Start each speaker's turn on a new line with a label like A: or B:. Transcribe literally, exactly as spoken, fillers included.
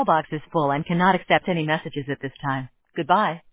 A: mailbox is full and cannot accept any messages at this time. Goodbye.